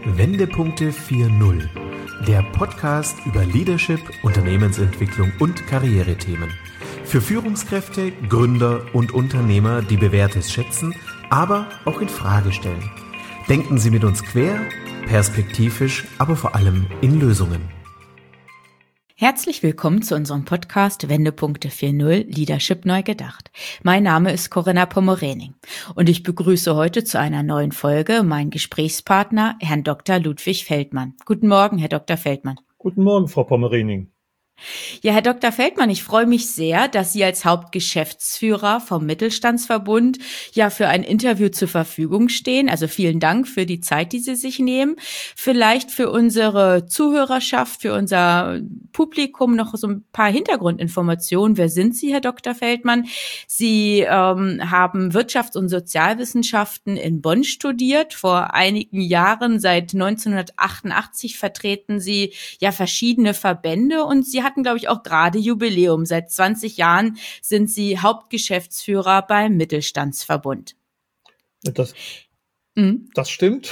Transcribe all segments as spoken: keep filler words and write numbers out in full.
Wendepunkte vier Punkt null, der Podcast über Leadership, Unternehmensentwicklung und Karrierethemen. Für Führungskräfte, Gründer und Unternehmer, die Bewährtes schätzen, aber auch in Frage stellen. Denken Sie mit uns quer, perspektivisch, aber vor allem in Lösungen. Herzlich willkommen zu unserem Podcast Wendepunkte vier Punkt null Leadership neu gedacht. Mein Name ist Corinna Pomorening und ich begrüße heute zu einer neuen Folge meinen Gesprächspartner, Herrn Doktor Ludwig Feldmann. Guten Morgen, Herr Doktor Feldmann. Guten Morgen, Frau Pomorening. Ja, Herr Doktor Feldmann, ich freue mich sehr, dass Sie als Hauptgeschäftsführer vom Mittelstandsverbund ja für ein Interview zur Verfügung stehen. Also vielen Dank für die Zeit, die Sie sich nehmen. Vielleicht für unsere Zuhörerschaft, für unser Publikum noch so ein paar Hintergrundinformationen. Wer sind Sie, Herr Doktor Feldmann? Sie ähm, haben Wirtschafts- und Sozialwissenschaften in Bonn studiert. Vor einigen Jahren, seit neunzehnhundertachtundachtzig, vertreten Sie ja verschiedene Verbände und Sie hatten, glaube ich, auch gerade Jubiläum. Seit zwanzig Jahren sind Sie Hauptgeschäftsführer beim Mittelstandsverbund. Das, mhm. das stimmt.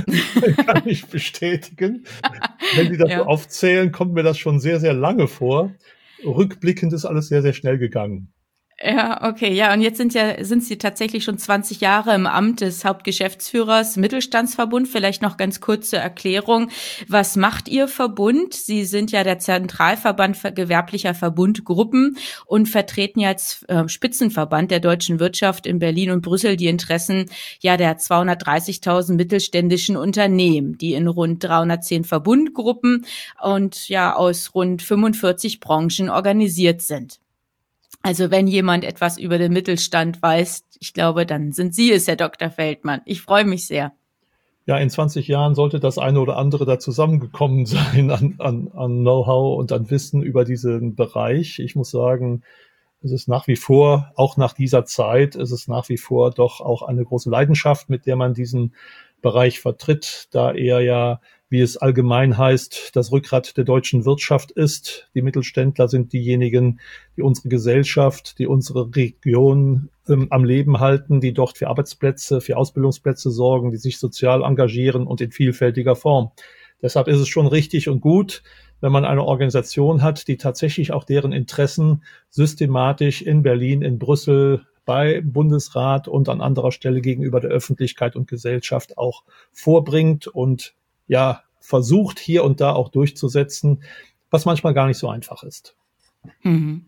Kann ich bestätigen. Wenn Sie das ja. so aufzählen, kommt mir das schon sehr, sehr lange vor. Rückblickend ist alles sehr, sehr schnell gegangen. Ja, okay, ja, und jetzt sind ja sind Sie tatsächlich schon zwanzig Jahre im Amt des Hauptgeschäftsführers Mittelstandsverbund. Vielleicht noch ganz kurze Erklärung. Was macht Ihr Verbund? Sie sind ja der Zentralverband gewerblicher Verbundgruppen und vertreten ja als äh, Spitzenverband der deutschen Wirtschaft in Berlin und Brüssel die Interessen ja der zweihundertdreißigtausend mittelständischen Unternehmen, die in rund dreihundertzehn Verbundgruppen und ja aus rund fünfundvierzig Branchen organisiert sind. Also wenn jemand etwas über den Mittelstand weiß, ich glaube, dann sind Sie es, Herr Doktor Feldmann. Ich freue mich sehr. Ja, in zwanzig Jahren sollte das eine oder andere da zusammengekommen sein an, an, an Know-how und an Wissen über diesen Bereich. Ich muss sagen, es ist nach wie vor, auch nach dieser Zeit, es ist nach wie vor doch auch eine große Leidenschaft, mit der man diesen Bereich vertritt, da er ja, wie es allgemein heißt, das Rückgrat der deutschen Wirtschaft ist. Die Mittelständler sind diejenigen, die unsere Gesellschaft, die unsere Region ähm, am Leben halten, die dort für Arbeitsplätze, für Ausbildungsplätze sorgen, die sich sozial engagieren und in vielfältiger Form. Deshalb ist es schon richtig und gut, wenn man eine Organisation hat, die tatsächlich auch deren Interessen systematisch in Berlin, in Brüssel, bei Bundesrat und an anderer Stelle gegenüber der Öffentlichkeit und Gesellschaft auch vorbringt und ja, versucht hier und da auch durchzusetzen, was manchmal gar nicht so einfach ist. Mhm.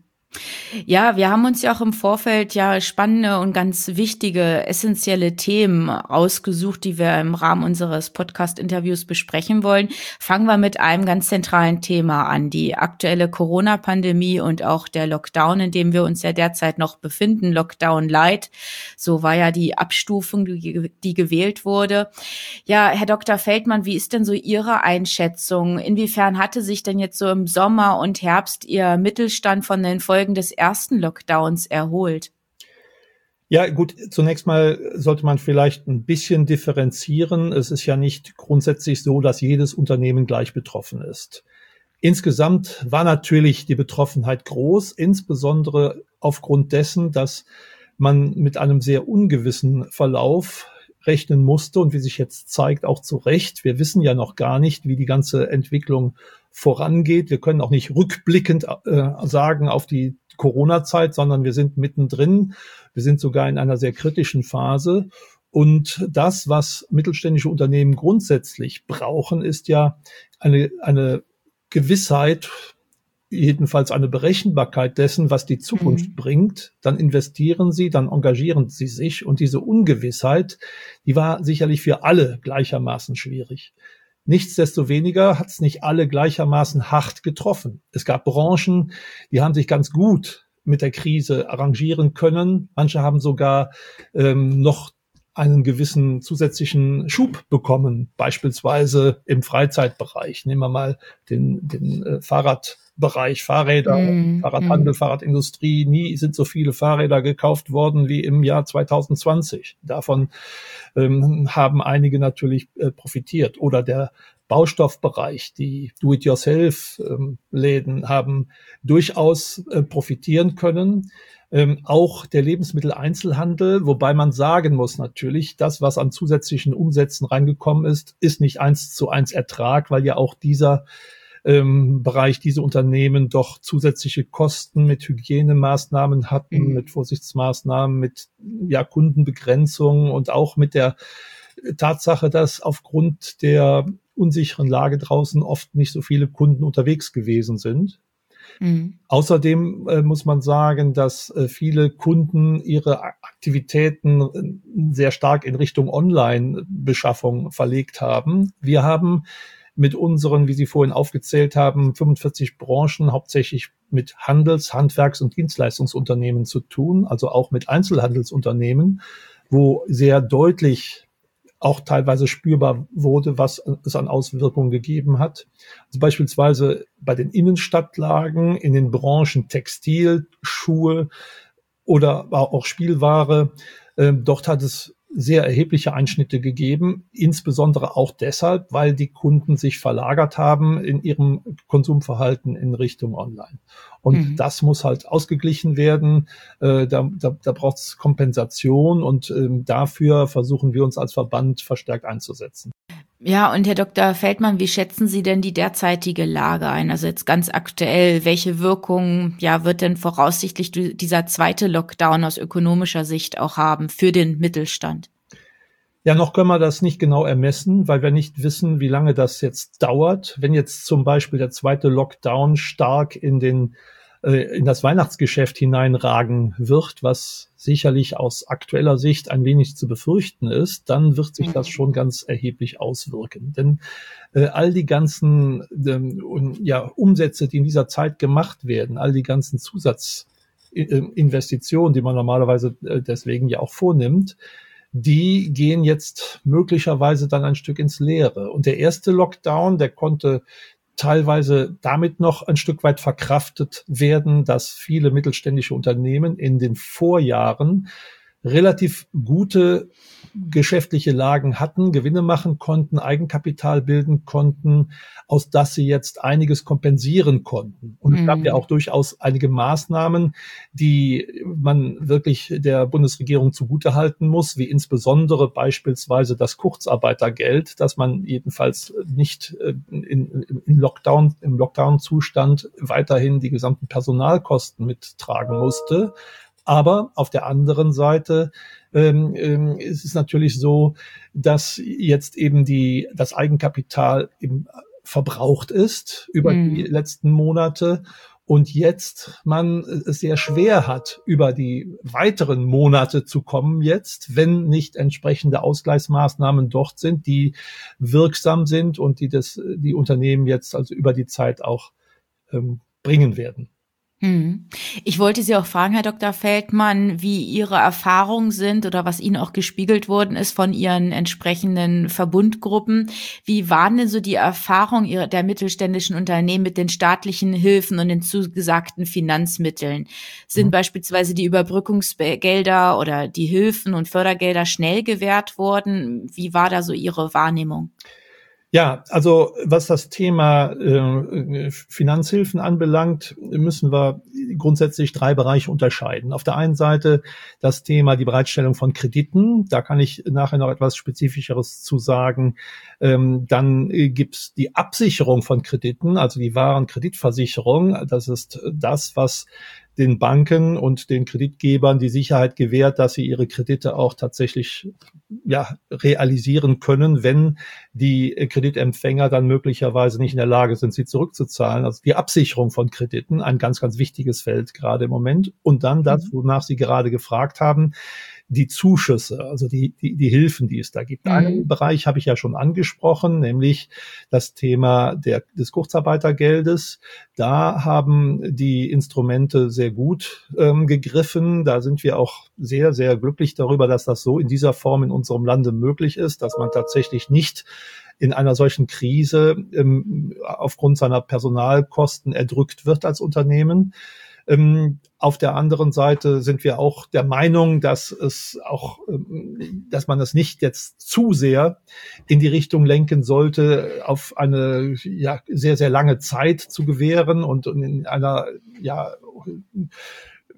Ja, wir haben uns ja auch im Vorfeld ja spannende und ganz wichtige, essentielle Themen ausgesucht, die wir im Rahmen unseres Podcast-Interviews besprechen wollen. Fangen wir mit einem ganz zentralen Thema an, die aktuelle Corona-Pandemie und auch der Lockdown, in dem wir uns ja derzeit noch befinden, Lockdown Light. So war ja die Abstufung, die, die gewählt wurde. Ja, Herr Doktor Feldmann, wie ist denn so Ihre Einschätzung? Inwiefern hatte sich denn jetzt so im Sommer und Herbst Ihr Mittelstand von den Folgen des ersten Lockdowns erholt? Ja, gut, zunächst mal sollte man vielleicht ein bisschen differenzieren. Es ist ja nicht grundsätzlich so, dass jedes Unternehmen gleich betroffen ist. Insgesamt war natürlich die Betroffenheit groß, insbesondere aufgrund dessen, dass man mit einem sehr ungewissen Verlauf rechnen musste und wie sich jetzt zeigt, auch zu Recht. Wir wissen ja noch gar nicht, wie die ganze Entwicklung vorangeht. Wir können auch nicht rückblickend äh, sagen auf die Corona-Zeit, sondern wir sind mittendrin. Wir sind sogar in einer sehr kritischen Phase. Und das, was mittelständische Unternehmen grundsätzlich brauchen, ist ja eine, eine Gewissheit, jedenfalls eine Berechenbarkeit dessen, was die Zukunft mhm. bringt. Dann investieren sie, dann engagieren sie sich. Und diese Ungewissheit, die war sicherlich für alle gleichermaßen schwierig. Nichtsdestoweniger hat es nicht alle gleichermaßen hart getroffen. Es gab Branchen, die haben sich ganz gut mit der Krise arrangieren können. Manche haben sogar ähm, noch einen gewissen zusätzlichen Schub bekommen, beispielsweise im Freizeitbereich. Nehmen wir mal den, den äh, Fahrradbereich, Fahrräder, mm, Fahrradhandel, mm. Fahrradindustrie. Nie sind so viele Fahrräder gekauft worden wie im Jahr zwanzig zwanzig. Davon ähm, haben einige natürlich äh, profitiert. Oder der Baustoffbereich, die Do-it-yourself-Läden haben durchaus äh, profitieren können. Ähm, auch der Lebensmitteleinzelhandel, wobei man sagen muss natürlich, das, was an zusätzlichen Umsätzen reingekommen ist, ist nicht eins zu eins Ertrag, weil ja auch dieser ähm, Bereich, diese Unternehmen doch zusätzliche Kosten mit Hygienemaßnahmen hatten, mhm. mit Vorsichtsmaßnahmen, mit ja, Kundenbegrenzung und auch mit der Tatsache, dass aufgrund der unsicheren Lage draußen oft nicht so viele Kunden unterwegs gewesen sind. Mhm. Außerdem äh, muss man sagen, dass äh, viele Kunden ihre Aktivitäten äh, sehr stark in Richtung Online-Beschaffung verlegt haben. Wir haben mit unseren, wie Sie vorhin aufgezählt haben, fünfundvierzig Branchen hauptsächlich mit Handels-, Handwerks- und Dienstleistungsunternehmen zu tun, also auch mit Einzelhandelsunternehmen, wo sehr deutlich auch teilweise spürbar wurde, was es an Auswirkungen gegeben hat. Also beispielsweise bei den Innenstadtlagen, in den Branchen Textil, Schuhe oder auch Spielware. Äh, dort hat es sehr erhebliche Einschnitte gegeben, insbesondere auch deshalb, weil die Kunden sich verlagert haben in ihrem Konsumverhalten in Richtung Online. Und mhm. das muss halt ausgeglichen werden. Äh, da da, da braucht es Kompensation und äh, dafür versuchen wir uns als Verband verstärkt einzusetzen. Ja, und Herr Doktor Feldmann, wie schätzen Sie denn die derzeitige Lage ein? Also jetzt ganz aktuell, welche Wirkung ja, wird denn voraussichtlich dieser zweite Lockdown aus ökonomischer Sicht auch haben für den Mittelstand? Ja, noch können wir das nicht genau ermessen, weil wir nicht wissen, wie lange das jetzt dauert. Wenn jetzt zum Beispiel der zweite Lockdown stark in den in das Weihnachtsgeschäft hineinragen wird, was sicherlich aus aktueller Sicht ein wenig zu befürchten ist, dann wird sich das schon ganz erheblich auswirken. Denn äh, all die ganzen ähm, ja, Umsätze, die in dieser Zeit gemacht werden, all die ganzen Zusatzinvestitionen, die man normalerweise äh, deswegen ja auch vornimmt, die gehen jetzt möglicherweise dann ein Stück ins Leere. Und der erste Lockdown, der konnte teilweise damit noch ein Stück weit verkraftet werden, dass viele mittelständische Unternehmen in den Vorjahren relativ gute geschäftliche Lagen hatten, Gewinne machen konnten, Eigenkapital bilden konnten, aus das sie jetzt einiges kompensieren konnten. Und es gab mhm. ja auch durchaus einige Maßnahmen, die man wirklich der Bundesregierung zugutehalten muss, wie insbesondere beispielsweise das Kurzarbeitergeld, das man jedenfalls nicht in, in Lockdown, im Lockdown-Zustand weiterhin die gesamten Personalkosten mittragen musste. Aber auf der anderen Seite ähm, ähm, ist es natürlich so, dass jetzt eben die das Eigenkapital eben verbraucht ist über mhm. die letzten Monate und jetzt man es sehr schwer hat, über die weiteren Monate zu kommen jetzt, wenn nicht entsprechende Ausgleichsmaßnahmen dort sind, die wirksam sind und die das die Unternehmen jetzt also über die Zeit auch ähm, bringen werden. Ich wollte Sie auch fragen, Herr Doktor Feldmann, wie Ihre Erfahrungen sind oder was Ihnen auch gespiegelt worden ist von Ihren entsprechenden Verbundgruppen. Wie waren denn so die Erfahrungen der mittelständischen Unternehmen mit den staatlichen Hilfen und den zugesagten Finanzmitteln? Sind mhm. beispielsweise die Überbrückungsgelder oder die Hilfen und Fördergelder schnell gewährt worden? Wie war da so Ihre Wahrnehmung? Ja, also was das Thema äh, Finanzhilfen anbelangt, müssen wir grundsätzlich drei Bereiche unterscheiden. Auf der einen Seite das Thema die Bereitstellung von Krediten. Da kann ich nachher noch etwas Spezifischeres zu sagen. Ähm, dann äh, gibt's die Absicherung von Krediten, also die Warenkreditversicherung. Das ist das, was den Banken und den Kreditgebern die Sicherheit gewährt, dass sie ihre Kredite auch tatsächlich ja realisieren können, wenn die Kreditempfänger dann möglicherweise nicht in der Lage sind, sie zurückzuzahlen. Also die Absicherung von Krediten, ein ganz, ganz wichtiges Feld gerade im Moment. Und dann das, wonach Sie gerade gefragt haben, die Zuschüsse, also die, die, die Hilfen, die es da gibt. Mhm. Einen Bereich habe ich ja schon angesprochen, nämlich das Thema der, des Kurzarbeitergeldes. Da haben die Instrumente sehr gut ähm, gegriffen. Da sind wir auch sehr, sehr glücklich darüber, dass das so in dieser Form in unserem Lande möglich ist, dass man tatsächlich nicht in einer solchen Krise ähm, aufgrund seiner Personalkosten erdrückt wird als Unternehmen. Ähm, auf der anderen Seite sind wir auch der Meinung, dass es auch, ähm, dass man es nicht jetzt zu sehr in die Richtung lenken sollte, auf eine ja sehr, sehr lange Zeit zu gewähren und in einer ja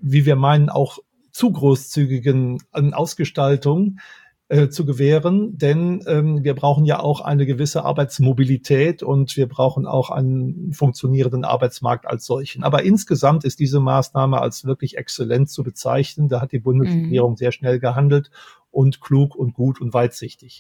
wie wir meinen, auch zu großzügigen Ausgestaltung äh, zu gewähren, denn ähm, wir brauchen ja auch eine gewisse Arbeitsmobilität und wir brauchen auch einen funktionierenden Arbeitsmarkt als solchen. Aber insgesamt ist diese Maßnahme als wirklich exzellent zu bezeichnen. Da hat die Bundesregierung mhm. sehr schnell gehandelt und klug und gut und weitsichtig.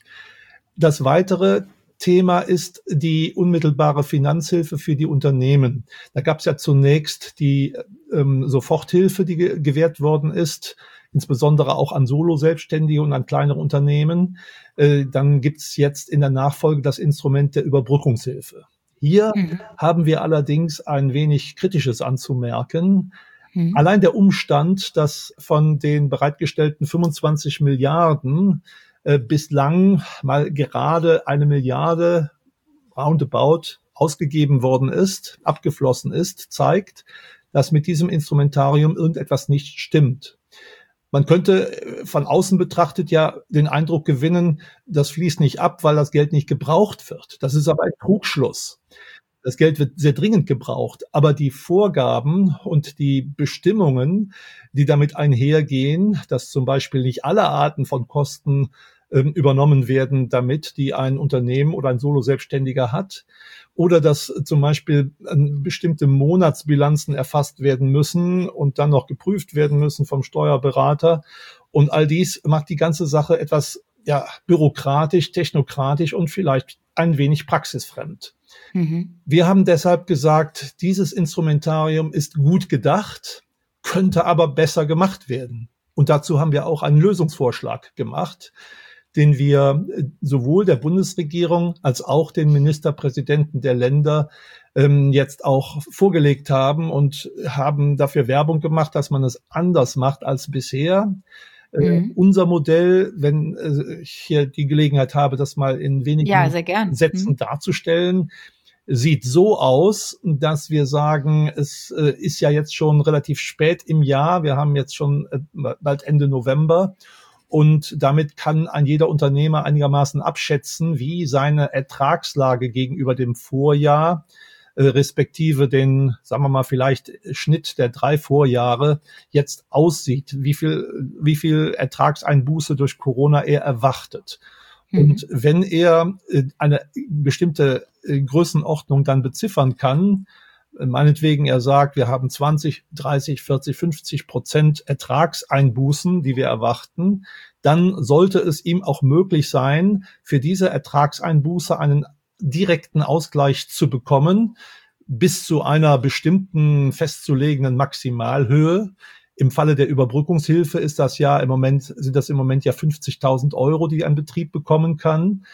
Das weitere Thema ist die unmittelbare Finanzhilfe für die Unternehmen. Da gab es ja zunächst die ähm, Soforthilfe, die ge- gewährt worden ist, insbesondere auch an Solo-Selbstständige und an kleinere Unternehmen. Äh, dann gibt es jetzt in der Nachfolge das Instrument der Überbrückungshilfe. Hier mhm. haben wir allerdings ein wenig Kritisches anzumerken. Mhm. Allein der Umstand, dass von den bereitgestellten fünfundzwanzig Milliarden äh, bislang mal gerade eine Milliarde roundabout ausgegeben worden ist, abgeflossen ist, zeigt, dass mit diesem Instrumentarium irgendetwas nicht stimmt. Man könnte von außen betrachtet ja den Eindruck gewinnen, das fließt nicht ab, weil das Geld nicht gebraucht wird. Das ist aber ein Trugschluss. Das Geld wird sehr dringend gebraucht, aber die Vorgaben und die Bestimmungen, die damit einhergehen, dass zum Beispiel nicht alle Arten von Kosten ähm, übernommen werden, damit die ein Unternehmen oder ein Solo-Selbstständiger hat, oder dass zum Beispiel bestimmte Monatsbilanzen erfasst werden müssen und dann noch geprüft werden müssen vom Steuerberater. Und all dies macht die ganze Sache etwas ja bürokratisch, technokratisch und vielleicht ein wenig praxisfremd. Mhm. Wir haben deshalb gesagt, dieses Instrumentarium ist gut gedacht, könnte aber besser gemacht werden. Und dazu haben wir auch einen Lösungsvorschlag gemacht, den wir sowohl der Bundesregierung als auch den Ministerpräsidenten der Länder ähm, jetzt auch vorgelegt haben und haben dafür Werbung gemacht, dass man es anders macht als bisher. Mhm. Äh, unser Modell, wenn äh, ich hier die Gelegenheit habe, das mal in wenigen ja, sehr gern. Sätzen mhm. darzustellen, sieht so aus, dass wir sagen, es äh, ist ja jetzt schon relativ spät im Jahr. Wir haben jetzt schon äh, bald Ende November. Und damit kann ein jeder Unternehmer einigermaßen abschätzen, wie seine Ertragslage gegenüber dem Vorjahr, äh, respektive den, sagen wir mal, vielleicht Schnitt der drei Vorjahre jetzt aussieht, wie viel, wie viel Ertragseinbuße durch Corona er erwartet. Mhm. Und wenn er äh, eine bestimmte äh, Größenordnung dann beziffern kann, meinetwegen er sagt, wir haben zwanzig, dreißig, vierzig, fünfzig Prozent Ertragseinbußen, die wir erwarten, dann sollte es ihm auch möglich sein, für diese Ertragseinbuße einen direkten Ausgleich zu bekommen, bis zu einer bestimmten festzulegenden Maximalhöhe. Im Falle der Überbrückungshilfe ist das ja im Moment, sind das im Moment ja fünfzigtausend Euro, die ein Betrieb bekommen kann.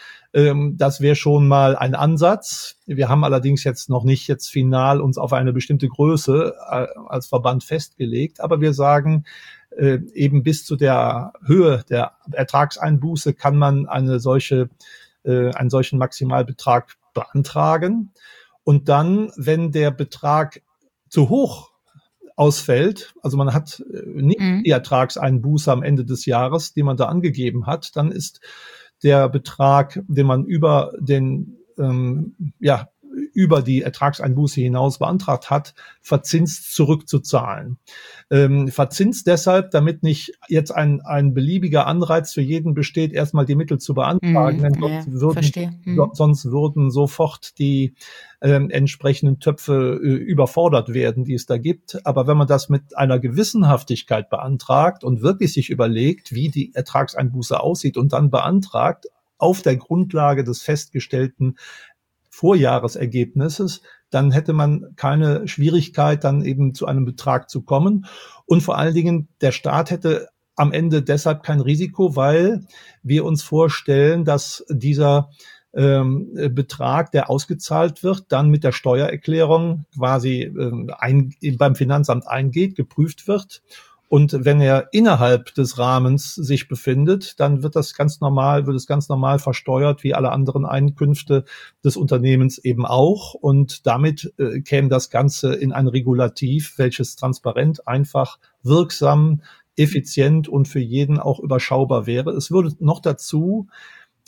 Das wäre schon mal ein Ansatz. Wir haben allerdings jetzt noch nicht jetzt final uns auf eine bestimmte Größe als Verband festgelegt. Aber wir sagen, eben bis zu der Höhe der Ertragseinbuße kann man eine solche, einen solchen Maximalbetrag beantragen. Und dann, wenn der Betrag zu hoch ausfällt, also man hat nicht mhm. die Ertragseinbuße am Ende des Jahres, die man da angegeben hat, dann ist der Betrag, den man über den ähm, ja über die Ertragseinbuße hinaus beantragt hat, verzinst zurückzuzahlen. Ähm, verzinst deshalb, damit nicht jetzt ein ein beliebiger Anreiz für jeden besteht, erstmal die Mittel zu beantragen, mm, denn sonst, ja, würden, mm. sonst würden sofort die ähm, entsprechenden Töpfe äh, überfordert werden, die es da gibt. Aber wenn man das mit einer Gewissenhaftigkeit beantragt und wirklich sich überlegt, wie die Ertragseinbuße aussieht und dann beantragt, auf der Grundlage des festgestellten Vorjahresergebnisses, dann hätte man keine Schwierigkeit, dann eben zu einem Betrag zu kommen. Und vor allen Dingen, der Staat hätte am Ende deshalb kein Risiko, weil wir uns vorstellen, dass dieser ähm, Betrag, der ausgezahlt wird, dann mit der Steuererklärung quasi ähm, ein, beim Finanzamt eingeht, geprüft wird. Und wenn er innerhalb des Rahmens sich befindet, dann wird das ganz normal, wird es ganz normal versteuert, wie alle anderen Einkünfte des Unternehmens eben auch. Und damit äh, käme das Ganze in ein Regulativ, welches transparent, einfach, wirksam, effizient und für jeden auch überschaubar wäre. Es würde noch dazu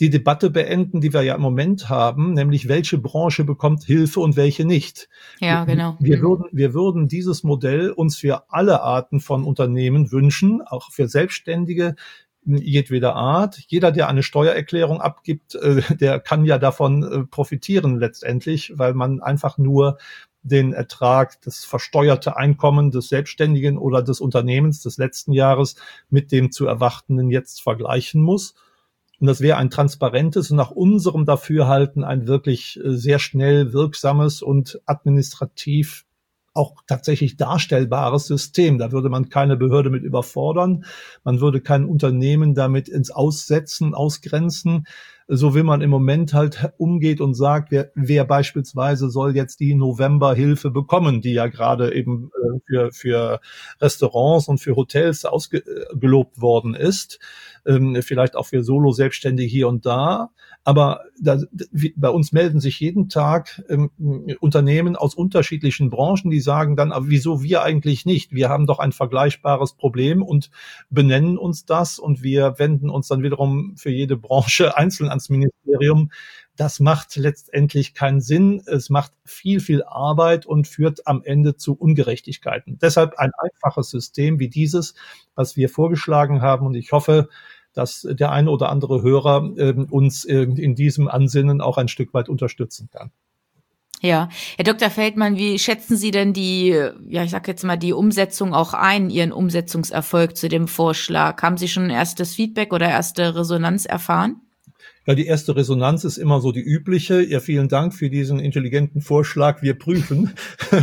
die Debatte beenden, die wir ja im Moment haben, nämlich welche Branche bekommt Hilfe und welche nicht. Ja, genau. Wir Mhm. würden, wir würden dieses Modell uns für alle Arten von Unternehmen wünschen, auch für Selbstständige jedweder Art. Jeder, der eine Steuererklärung abgibt, der kann ja davon profitieren letztendlich, weil man einfach nur den Ertrag, das versteuerte Einkommen des Selbstständigen oder des Unternehmens des letzten Jahres mit dem zu erwartenden jetzt vergleichen muss. Und das wäre ein transparentes und nach unserem Dafürhalten ein wirklich sehr schnell wirksames und administrativ auch tatsächlich darstellbares System. Da würde man keine Behörde mit überfordern. Man würde kein Unternehmen damit ins Aussetzen, ausgrenzen. So wie man im Moment halt umgeht und sagt, wer, wer beispielsweise soll jetzt die Novemberhilfe bekommen, die ja gerade eben äh, für, für Restaurants und für Hotels ausgelobt worden ist. Ähm, vielleicht auch für Solo-Selbstständige hier und da. Aber da, wie, bei uns melden sich jeden Tag ähm, Unternehmen aus unterschiedlichen Branchen, die sagen dann, aber wieso wir eigentlich nicht? Wir haben doch ein vergleichbares Problem und benennen uns das und wir wenden uns dann wiederum für jede Branche einzeln ans Ministerium. Das macht letztendlich keinen Sinn. Es macht viel, viel Arbeit und führt am Ende zu Ungerechtigkeiten. Deshalb ein einfaches System wie dieses, was wir vorgeschlagen haben. Und ich hoffe, dass der eine oder andere Hörer äh, uns äh, in diesem Ansinnen auch ein Stück weit unterstützen kann. Ja, Herr Doktor Feldmann, wie schätzen Sie denn die, ja, ich sag jetzt mal, die Umsetzung auch ein, Ihren Umsetzungserfolg zu dem Vorschlag? Haben Sie schon erstes Feedback oder erste Resonanz erfahren? Ja, die erste Resonanz ist immer so die übliche. Ja, vielen Dank für diesen intelligenten Vorschlag. Wir prüfen.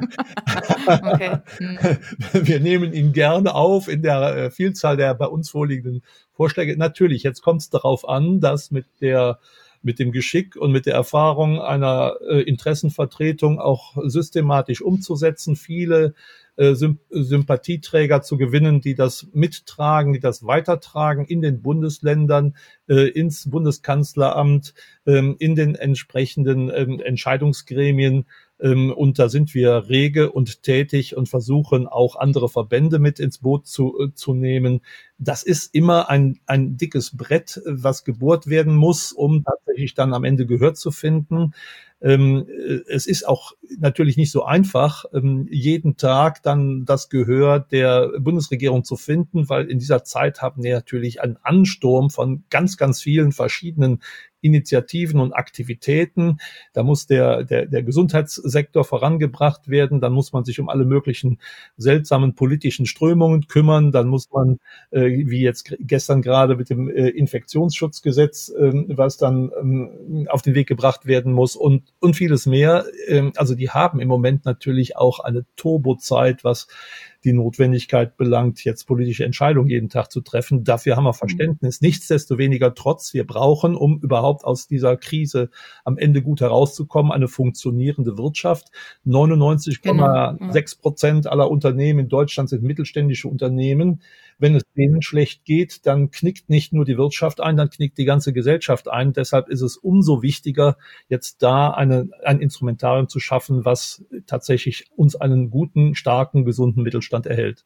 Okay. Hm. Wir nehmen ihn gerne auf in der Vielzahl der bei uns vorliegenden Vorschläge. Natürlich, jetzt kommt es darauf an, dass mit der mit dem Geschick und mit der Erfahrung einer äh, Interessenvertretung auch systematisch umzusetzen, viele äh, Symp- Sympathieträger zu gewinnen, die das mittragen, die das weitertragen in den Bundesländern, äh, ins Bundeskanzleramt, ähm, in den entsprechenden ähm, Entscheidungsgremien. Ähm, und da sind wir rege und tätig und versuchen auch andere Verbände mit ins Boot zu, äh, zu nehmen. Das ist immer ein, ein dickes Brett, was gebohrt werden muss, um tatsächlich dann am Ende Gehör zu finden. Ähm, es ist auch natürlich nicht so einfach, ähm, jeden Tag dann das Gehör der Bundesregierung zu finden, weil in dieser Zeit haben wir natürlich einen Ansturm von ganz, ganz vielen verschiedenen Initiativen und Aktivitäten. Da muss der, der, der Gesundheitssektor vorangebracht werden. Dann muss man sich um alle möglichen seltsamen politischen Strömungen kümmern. Dann muss man, äh, wie jetzt gestern gerade mit dem äh, Infektionsschutzgesetz, äh, was dann ähm, auf den Weg gebracht werden muss und, und vieles mehr. Ähm, also die haben im Moment natürlich auch eine Turbozeit, was die Notwendigkeit belangt, jetzt politische Entscheidungen jeden Tag zu treffen. Dafür haben wir Verständnis. Nichtsdestoweniger trotz, wir brauchen, um überhaupt aus dieser Krise am Ende gut herauszukommen, eine funktionierende Wirtschaft. neunundneunzig Komma sechs Prozent aller Unternehmen in Deutschland sind mittelständische Unternehmen. Wenn es denen schlecht geht, dann knickt nicht nur die Wirtschaft ein, dann knickt die ganze Gesellschaft ein. Deshalb ist es umso wichtiger, jetzt da eine, ein Instrumentarium zu schaffen, was tatsächlich uns einen guten, starken, gesunden Mittelstand erhält.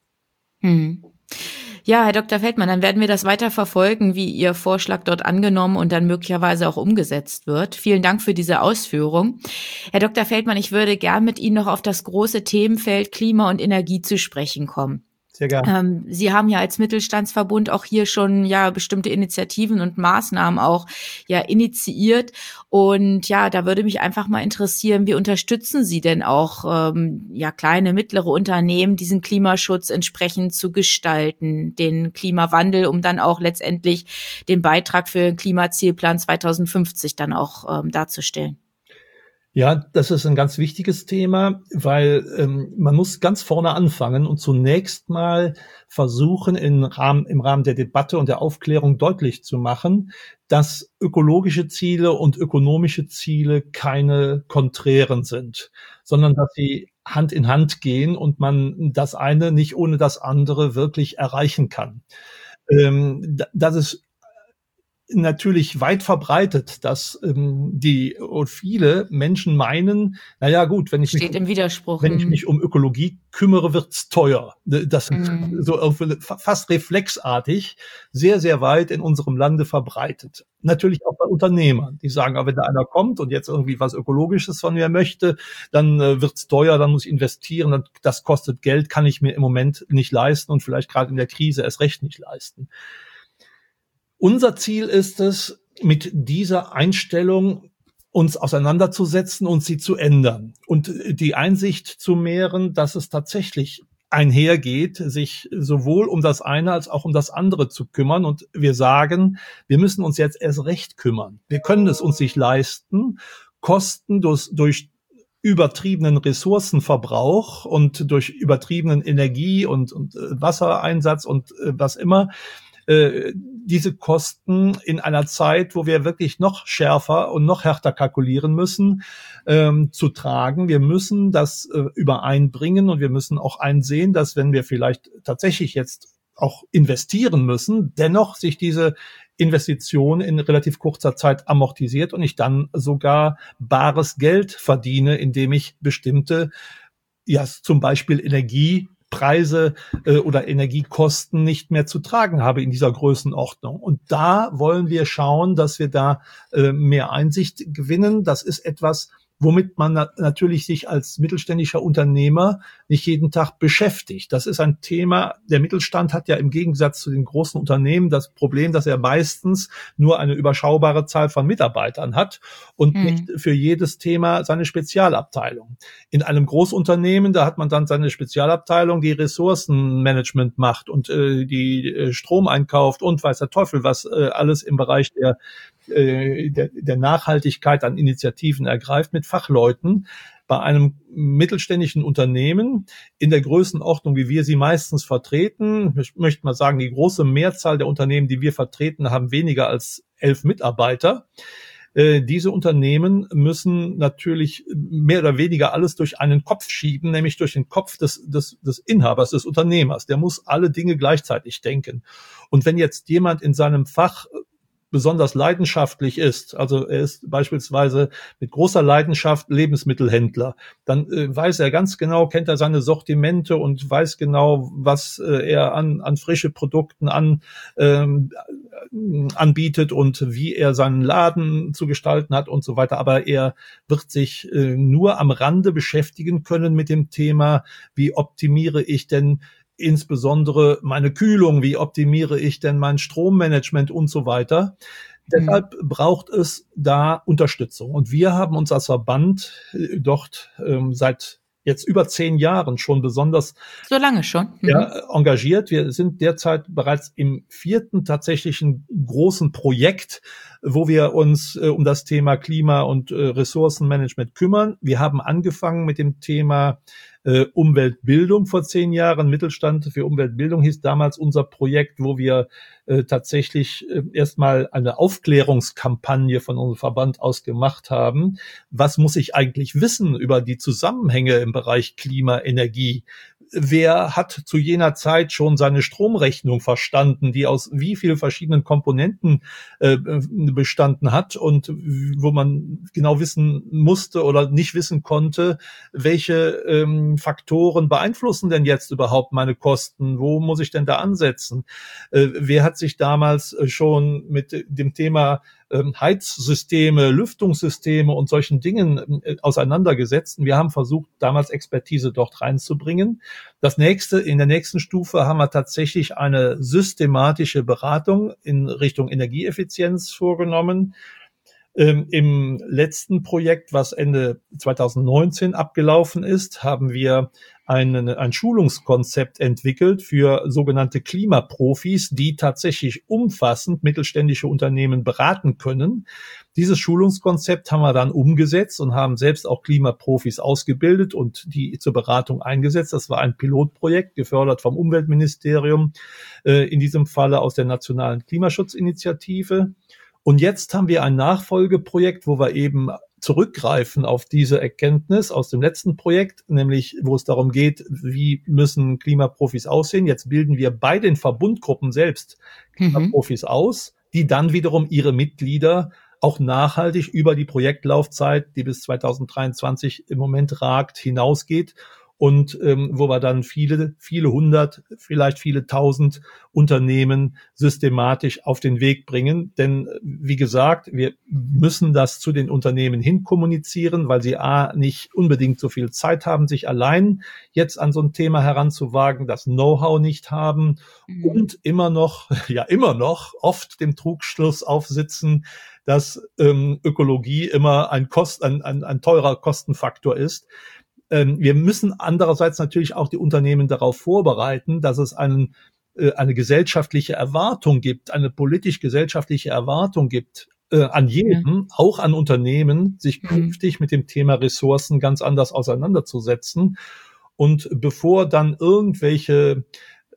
Hm. Ja, Herr Doktor Feldmann, dann werden wir das weiter verfolgen, wie Ihr Vorschlag dort angenommen und dann möglicherweise auch umgesetzt wird. Vielen Dank für diese Ausführung. Herr Doktor Feldmann, ich würde gern mit Ihnen noch auf das große Themenfeld Klima und Energie zu sprechen kommen. Sehr gerne. Ähm, Sie haben ja als Mittelstandsverbund auch hier schon ja bestimmte Initiativen und Maßnahmen auch ja initiiert und ja, da würde mich einfach mal interessieren, wie unterstützen Sie denn auch ähm, ja kleine, mittlere Unternehmen, diesen Klimaschutz entsprechend zu gestalten, den Klimawandel, um dann auch letztendlich den Beitrag für den Klimazielplan zweitausendfünfzig dann auch ähm, darzustellen? Ja, das ist ein ganz wichtiges Thema, weil ähm, man muss ganz vorne anfangen und zunächst mal versuchen, im Rahmen, im Rahmen der Debatte und der Aufklärung deutlich zu machen, dass ökologische Ziele und ökonomische Ziele keine konträren sind, sondern dass sie Hand in Hand gehen und man das eine nicht ohne das andere wirklich erreichen kann. Ähm, das ist natürlich weit verbreitet, dass ähm, die und viele Menschen meinen, na ja, gut, wenn ich Steht mich im Widerspruch. wenn ich mich um Ökologie kümmere, wird's teuer. Das ist Mhm. so irgendwie fast reflexartig sehr, sehr weit in unserem Lande verbreitet. Natürlich auch bei Unternehmern, die sagen, aber wenn da einer kommt und jetzt irgendwie was Ökologisches von mir möchte, dann äh, wird's teuer, dann muss ich investieren, dann, das kostet Geld, kann ich mir im Moment nicht leisten und vielleicht gerade in der Krise erst recht nicht leisten. Unser Ziel ist es, mit dieser Einstellung uns auseinanderzusetzen und sie zu ändern und die Einsicht zu mehren, dass es tatsächlich einhergeht, sich sowohl um das eine als auch um das andere zu kümmern. Und wir sagen, wir müssen uns jetzt erst recht kümmern. Wir können es uns nicht leisten, Kosten durch, durch übertriebenen Ressourcenverbrauch und durch übertriebenen Energie- und, und Wassereinsatz und äh, was immer, äh, diese Kosten in einer Zeit, wo wir wirklich noch schärfer und noch härter kalkulieren müssen, ähm, zu tragen. Wir müssen das äh, übereinbringen und wir müssen auch einsehen, dass wenn wir vielleicht tatsächlich jetzt auch investieren müssen, dennoch sich diese Investition in relativ kurzer Zeit amortisiert und ich dann sogar bares Geld verdiene, indem ich bestimmte, ja, zum Beispiel Energie Preise äh, oder Energiekosten nicht mehr zu tragen habe in dieser Größenordnung. Und da wollen wir schauen, dass wir da äh, mehr Einsicht gewinnen. Das ist etwas, womit man na- natürlich sich als mittelständischer Unternehmer nicht jeden Tag beschäftigt. Das ist ein Thema, der Mittelstand hat ja im Gegensatz zu den großen Unternehmen das Problem, dass er meistens nur eine überschaubare Zahl von Mitarbeitern hat und Hm. nicht für jedes Thema seine Spezialabteilung. In einem Großunternehmen, da hat man dann seine Spezialabteilung, die Ressourcenmanagement macht und äh, die äh, Strom einkauft und weiß der Teufel, was äh, alles im Bereich der Der, der Nachhaltigkeit an Initiativen ergreift mit Fachleuten. Bei einem mittelständischen Unternehmen in der Größenordnung, wie wir sie meistens vertreten, ich möchte mal sagen, die große Mehrzahl der Unternehmen, die wir vertreten, haben weniger als elf Mitarbeiter. Äh, diese Unternehmen müssen natürlich mehr oder weniger alles durch einen Kopf schieben, nämlich durch den Kopf des, des, des Inhabers, des Unternehmers. Der muss alle Dinge gleichzeitig denken. Und wenn jetzt jemand in seinem Fach besonders leidenschaftlich ist, also er ist beispielsweise mit großer Leidenschaft Lebensmittelhändler, dann äh, weiß er ganz genau, kennt er seine Sortimente und weiß genau, was äh, er an, an frische Produkten an, ähm, anbietet und wie er seinen Laden zu gestalten hat und so weiter. Aber er wird sich äh, nur am Rande beschäftigen können mit dem Thema, wie optimiere ich denn insbesondere meine Kühlung, wie optimiere ich denn mein Strommanagement und so weiter. Mhm. Deshalb braucht es da Unterstützung. Und wir haben uns als Verband äh, dort ähm, seit jetzt über zehn Jahren schon besonders so lange schon mhm. ja, engagiert. Wir sind derzeit bereits im vierten tatsächlichen großen Projekt, wo wir uns äh, um das Thema Klima- und äh, Ressourcenmanagement kümmern. Wir haben angefangen mit dem Thema äh, Umweltbildung vor zehn Jahren. Mittelstand für Umweltbildung hieß damals unser Projekt, wo wir äh, tatsächlich äh, erstmal eine Aufklärungskampagne von unserem Verband aus gemacht haben. Was muss ich eigentlich wissen über die Zusammenhänge im Bereich Klima, Energie? Wer hat zu jener Zeit schon seine Stromrechnung verstanden, die aus wie viel verschiedenen Komponenten äh, bestanden hat und wo man genau wissen musste oder nicht wissen konnte, welche ähm, Faktoren beeinflussen denn jetzt überhaupt meine Kosten? Wo muss ich denn da ansetzen? Äh, wer hat sich damals schon mit dem Thema Heizsysteme, Lüftungssysteme und solchen Dingen auseinandergesetzt. Und wir haben versucht, damals Expertise dort reinzubringen. Das nächste, in der nächsten Stufe haben wir tatsächlich eine systematische Beratung in Richtung Energieeffizienz vorgenommen. Ähm, Im letzten Projekt, was Ende zwanzig neunzehn abgelaufen ist, haben wir einen, ein Schulungskonzept entwickelt für sogenannte Klimaprofis, die tatsächlich umfassend mittelständische Unternehmen beraten können. Dieses Schulungskonzept haben wir dann umgesetzt und haben selbst auch Klimaprofis ausgebildet und die zur Beratung eingesetzt. Das war ein Pilotprojekt, gefördert vom Umweltministerium, äh, in diesem Falle aus der Nationalen Klimaschutzinitiative. Und jetzt haben wir ein Nachfolgeprojekt, wo wir eben zurückgreifen auf diese Erkenntnis aus dem letzten Projekt, nämlich wo es darum geht, wie müssen Klimaprofis aussehen. Jetzt bilden wir bei den Verbundgruppen selbst Klimaprofis mhm. aus. die dann wiederum ihre Mitglieder auch nachhaltig über die Projektlaufzeit, die bis zweitausenddreiundzwanzig im Moment ragt, hinausgeht und ähm, wo wir dann viele, viele hundert, vielleicht viele tausend Unternehmen systematisch auf den Weg bringen. Denn wie gesagt, wir müssen das zu den Unternehmen hin kommunizieren, weil sie a. nicht unbedingt so viel Zeit haben, sich allein jetzt an so ein Thema heranzuwagen, das Know-how nicht haben mhm. und immer noch, ja immer noch, oft dem Trugschluss aufsitzen, dass ähm, Ökologie immer ein, Kost, ein, ein, ein teurer Kostenfaktor ist. Ähm, wir müssen andererseits natürlich auch die Unternehmen darauf vorbereiten, dass es einen, äh, eine gesellschaftliche Erwartung gibt, eine politisch-gesellschaftliche Erwartung gibt äh, an jedem, ja. auch an Unternehmen, sich mhm. künftig mit dem Thema Ressourcen ganz anders auseinanderzusetzen. Und bevor dann irgendwelche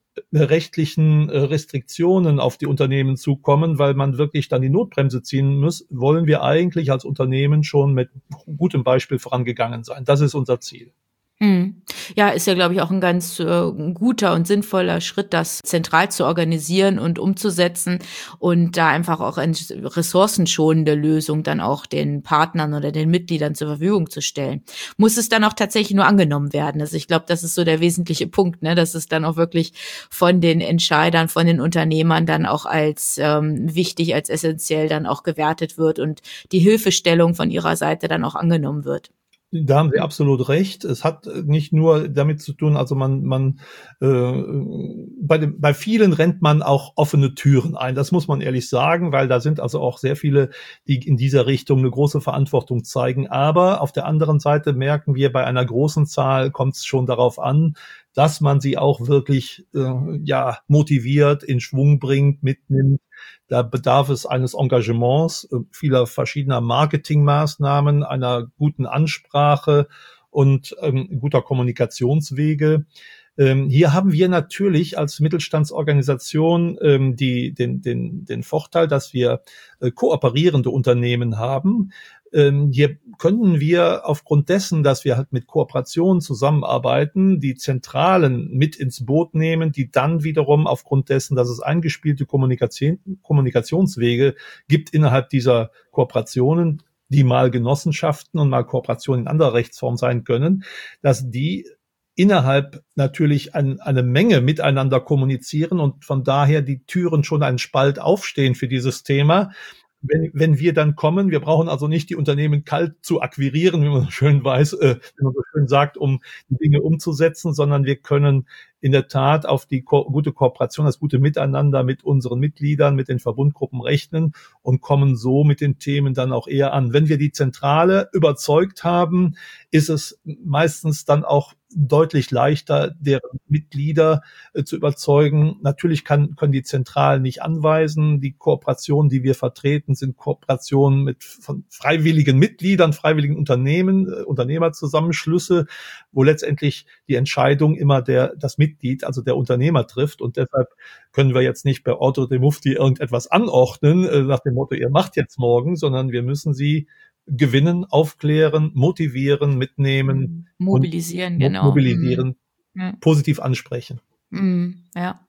rechtlichen Restriktionen auf die Unternehmen zukommen, weil man wirklich dann die Notbremse ziehen muss, wollen wir eigentlich als Unternehmen schon mit gutem Beispiel vorangegangen sein. Das ist unser Ziel. Hm. Ja, ist ja, glaube ich, auch ein ganz äh, guter und sinnvoller Schritt, das zentral zu organisieren und umzusetzen und da einfach auch eine ressourcenschonende Lösung dann auch den Partnern oder den Mitgliedern zur Verfügung zu stellen. Muss es dann auch tatsächlich nur angenommen werden? Also ich glaube, das ist so der wesentliche Punkt, ne, dass es dann auch wirklich von den Entscheidern, von den Unternehmern dann auch als ähm, wichtig, als essentiell dann auch gewertet wird und die Hilfestellung von ihrer Seite dann auch angenommen wird. Da haben Sie absolut recht. Es hat nicht nur damit zu tun, also man, man äh, bei dem, bei vielen rennt man auch offene Türen ein. Das muss man ehrlich sagen, weil da sind also auch sehr viele, die in dieser Richtung eine große Verantwortung zeigen. Aber auf der anderen Seite merken wir, bei einer großen Zahl kommt es schon darauf an, dass man sie auch wirklich äh, ja motiviert, in Schwung bringt, mitnimmt. Da bedarf es eines Engagements, vieler verschiedener Marketingmaßnahmen, einer guten Ansprache und ähm, guter Kommunikationswege. Ähm, hier haben wir natürlich als Mittelstandsorganisation ähm, die, den, den, den Vorteil, dass wir äh, kooperierende Unternehmen haben. Ähm, hier können wir aufgrund dessen, dass wir halt mit Kooperationen zusammenarbeiten, die Zentralen mit ins Boot nehmen, die dann wiederum aufgrund dessen, dass es eingespielte Kommunikation, Kommunikationswege gibt innerhalb dieser Kooperationen, die mal Genossenschaften und mal Kooperationen in anderer Rechtsform sein können, dass die innerhalb natürlich ein, eine Menge miteinander kommunizieren und von daher die Türen schon einen Spalt aufstehen für dieses Thema. Wenn, wenn wir dann kommen, wir brauchen also nicht die Unternehmen kalt zu akquirieren, wie man so schön weiß, äh, wie man so schön sagt, um die Dinge umzusetzen, sondern wir können in der Tat auf die ko- gute Kooperation, das gute Miteinander mit unseren Mitgliedern, mit den Verbundgruppen rechnen und kommen so mit den Themen dann auch eher an. Wenn wir die Zentrale überzeugt haben, ist es meistens dann auch deutlich leichter, deren Mitglieder äh, zu überzeugen. Natürlich kann, können die Zentralen nicht anweisen. Die Kooperationen, die wir vertreten, sind Kooperationen mit von freiwilligen Mitgliedern, freiwilligen Unternehmen, äh, Unternehmerzusammenschlüsse, wo letztendlich die Entscheidung immer der das Mitglied, also der Unternehmer trifft. Und deshalb können wir jetzt nicht bei Order de Mufti irgendetwas anordnen, äh, nach dem Motto, ihr macht jetzt morgen, sondern wir müssen sie gewinnen, aufklären, motivieren, mitnehmen. Mobilisieren, und genau. Mobilisieren, mhm. positiv ansprechen. Mhm. Ja.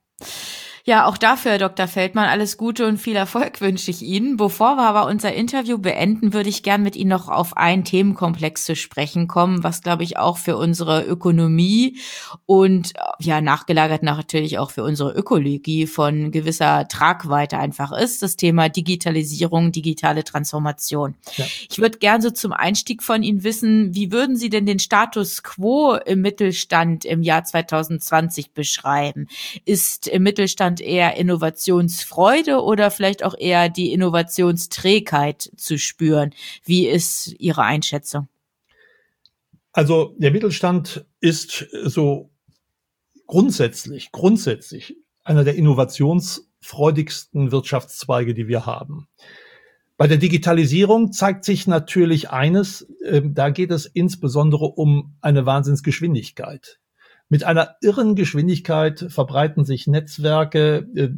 Ja, auch dafür, Herr Doktor Feldmann, alles Gute und viel Erfolg wünsche ich Ihnen. Bevor wir aber unser Interview beenden, würde ich gern mit Ihnen noch auf einen Themenkomplex zu sprechen kommen, was, glaube ich, auch für unsere Ökonomie und ja nachgelagert natürlich auch für unsere Ökologie von gewisser Tragweite einfach ist. Das Thema Digitalisierung, digitale Transformation. Ja. Ich würde gern so zum Einstieg von Ihnen wissen, wie würden Sie denn den Status quo im Mittelstand im Jahr zwanzig zwanzig beschreiben? Ist im Mittelstand eher Innovationsfreude oder vielleicht auch eher die Innovationsträgheit zu spüren? Wie ist Ihre Einschätzung? Also der Mittelstand ist so grundsätzlich, grundsätzlich einer der innovationsfreudigsten Wirtschaftszweige, die wir haben. Bei der Digitalisierung zeigt sich natürlich eines, äh, da geht es insbesondere um eine Wahnsinnsgeschwindigkeit. Mit einer irren Geschwindigkeit verbreiten sich Netzwerke, äh,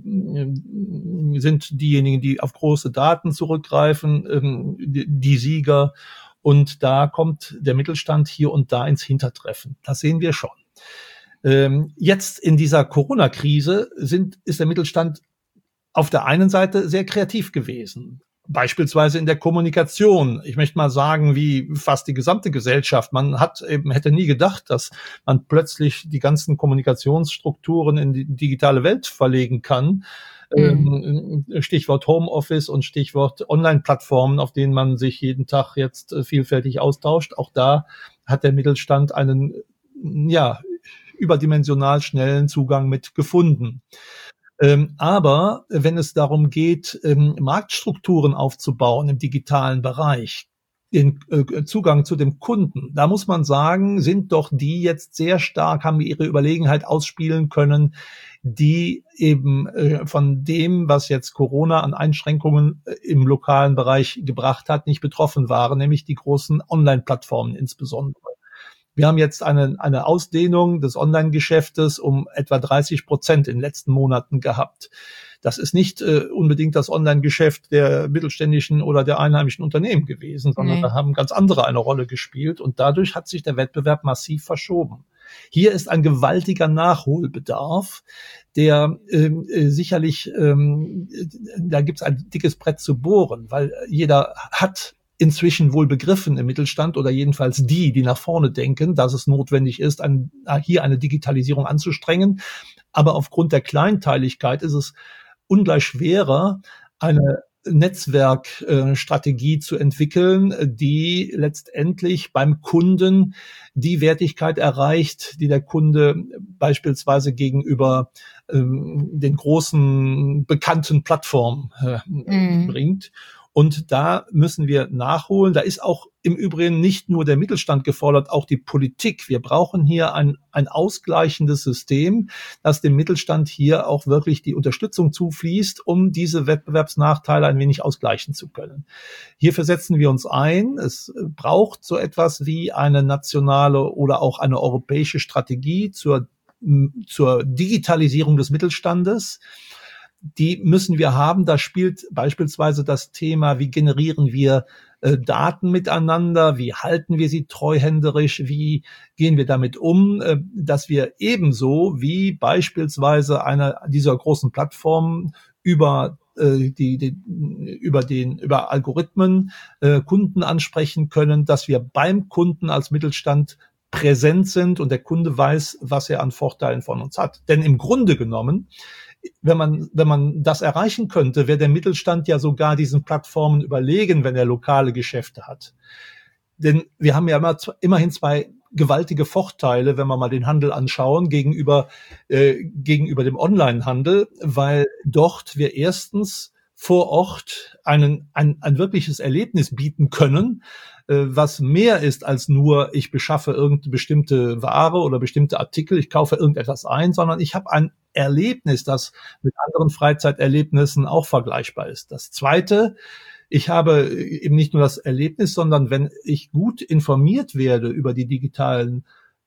sind diejenigen, die auf große Daten zurückgreifen, äh, die, die Sieger. Und da kommt der Mittelstand hier und da ins Hintertreffen. Das sehen wir schon. Ähm, jetzt in dieser Corona-Krise sind, ist der Mittelstand auf der einen Seite sehr kreativ gewesen. Beispielsweise in der Kommunikation. Ich möchte mal sagen, wie fast die gesamte Gesellschaft. Man hat eben, hätte nie gedacht, dass man plötzlich die ganzen Kommunikationsstrukturen in die digitale Welt verlegen kann. Mhm. Stichwort Homeoffice und Stichwort Online-Plattformen, auf denen man sich jeden Tag jetzt vielfältig austauscht. Auch da hat der Mittelstand einen, ja, überdimensional schnellen Zugang mit gefunden. Ähm, aber wenn es darum geht, ähm, Marktstrukturen aufzubauen im digitalen Bereich, den äh, Zugang zu dem Kunden, da muss man sagen, sind doch die jetzt sehr stark, haben ihre Überlegenheit ausspielen können, die eben äh, von dem, was jetzt Corona an Einschränkungen äh, im lokalen Bereich gebracht hat, nicht betroffen waren, nämlich die großen Online-Plattformen insbesondere. Wir haben jetzt eine, eine Ausdehnung des Online-Geschäftes um etwa dreißig Prozent in den letzten Monaten gehabt. Das ist nicht äh, unbedingt das Online-Geschäft der mittelständischen oder der einheimischen Unternehmen gewesen, sondern nee. Da haben ganz andere eine Rolle gespielt und dadurch hat sich der Wettbewerb massiv verschoben. Hier ist ein gewaltiger Nachholbedarf, der ähm, äh, sicherlich, ähm, da gibt es ein dickes Brett zu bohren, weil jeder hat inzwischen wohl begriffen im Mittelstand oder jedenfalls die, die nach vorne denken, dass es notwendig ist, ein, hier eine Digitalisierung anzustrengen. Aber aufgrund der Kleinteiligkeit ist es ungleich schwerer, eine Netzwerkstrategie äh, zu entwickeln, die letztendlich beim Kunden die Wertigkeit erreicht, die der Kunde beispielsweise gegenüber ähm, den großen bekannten Plattformen äh, mhm. bringt. Und da müssen wir nachholen. Da ist auch im Übrigen nicht nur der Mittelstand gefordert, auch die Politik. Wir brauchen hier ein, ein ausgleichendes System, dass dem Mittelstand hier auch wirklich die Unterstützung zufließt, um diese Wettbewerbsnachteile ein wenig ausgleichen zu können. Hierfür setzen wir uns ein. Es braucht so etwas wie eine nationale oder auch eine europäische Strategie zur, zur Digitalisierung des Mittelstandes. Die müssen wir haben. Da spielt beispielsweise das Thema, wie generieren wir äh, Daten miteinander, wie halten wir sie treuhänderisch, wie gehen wir damit um, äh, dass wir ebenso wie beispielsweise einer dieser großen Plattformen über äh, die, die über den über Algorithmen äh, Kunden ansprechen können, dass wir beim Kunden als Mittelstand präsent sind und der Kunde weiß, was er an Vorteilen von uns hat. Denn im Grunde genommen, wenn man, wenn man das erreichen könnte, wäre der Mittelstand ja sogar diesen Plattformen überlegen, wenn er lokale Geschäfte hat. Denn wir haben ja immer, immerhin zwei gewaltige Vorteile, wenn wir mal den Handel anschauen, gegenüber, äh, gegenüber dem Onlinehandel, weil dort wir erstens vor Ort einen, ein, ein wirkliches Erlebnis bieten können, was mehr ist als nur, ich beschaffe irgendeine bestimmte Ware oder bestimmte Artikel, ich kaufe irgendetwas ein, sondern ich habe ein Erlebnis, das mit anderen Freizeiterlebnissen auch vergleichbar ist. Das Zweite, ich habe eben nicht nur das Erlebnis, sondern wenn ich gut informiert werde über die digitalen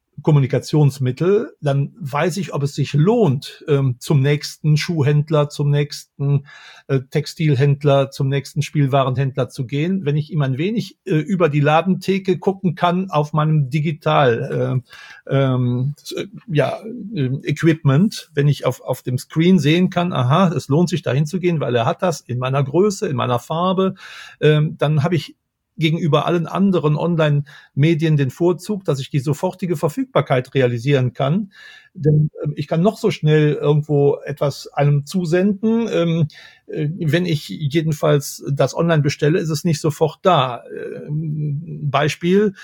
Kommunikationsmittel, dann weiß ich, ob es sich lohnt, ähm, zum nächsten Schuhhändler, zum nächsten äh, Textilhändler, zum nächsten Spielwarenhändler zu gehen, wenn ich ihm ein wenig äh, über die Ladentheke gucken kann auf meinem Digital äh, ähm, ja, äh, Equipment, wenn ich auf auf dem Screen sehen kann, aha, es lohnt sich dahin zu gehen, weil er hat das in meiner Größe, in meiner Farbe, ähm, dann habe ich gegenüber allen anderen Online-Medien den Vorzug, dass ich die sofortige Verfügbarkeit realisieren kann. Denn äh, ich kann noch so schnell irgendwo etwas einem zusenden. Ähm, äh, wenn ich jedenfalls das online bestelle, ist es nicht sofort da. Ähm, Beispiel,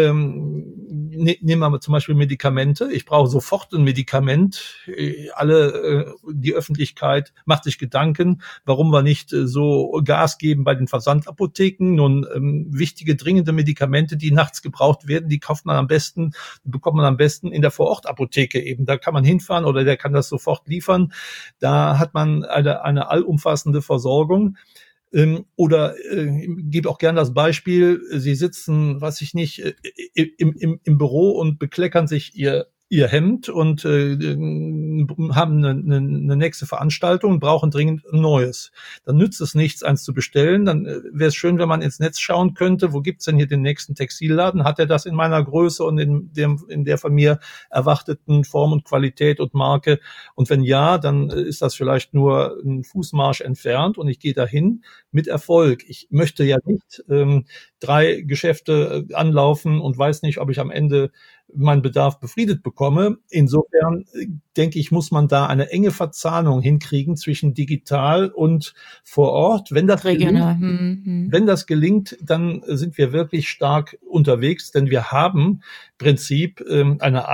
ähm, ne, nehmen wir mal zum Beispiel Medikamente. Ich brauche sofort ein Medikament. Äh, alle, äh, die Öffentlichkeit macht sich Gedanken, warum wir nicht äh, so Gas geben bei den Versandapotheken. Nun, ähm, wichtige, dringende Medikamente, die nachts gebraucht werden, die kauft man am besten, bekommt man am besten in der Vorortapotheke eben. Da kann man hinfahren oder der kann das sofort liefern. Da hat man eine, eine allumfassende Versorgung. Ähm, oder äh, gebe auch gerne das Beispiel, Sie sitzen, weiß ich nicht, äh, im, im, im Büro und bekleckern sich Ihr ihr Hemd und äh, haben eine, eine, eine nächste Veranstaltung und brauchen dringend ein neues. Dann nützt es nichts, eins zu bestellen. Dann äh, wäre es schön, wenn man ins Netz schauen könnte, wo gibt's denn hier den nächsten Textilladen? Hat er das in meiner Größe und in dem in der von mir erwarteten Form und Qualität und Marke? Und wenn ja, dann ist das vielleicht nur ein Fußmarsch entfernt und ich gehe dahin mit Erfolg. Ich möchte ja nicht ähm, drei Geschäfte anlaufen und weiß nicht, ob ich am Ende meinen Bedarf befriedet bekomme. Insofern denke ich, muss man da eine enge Verzahnung hinkriegen zwischen digital und vor Ort. Wenn das Regional. gelingt, Mhm. wenn das gelingt, dann sind wir wirklich stark unterwegs, denn wir haben im Prinzip ähm, eine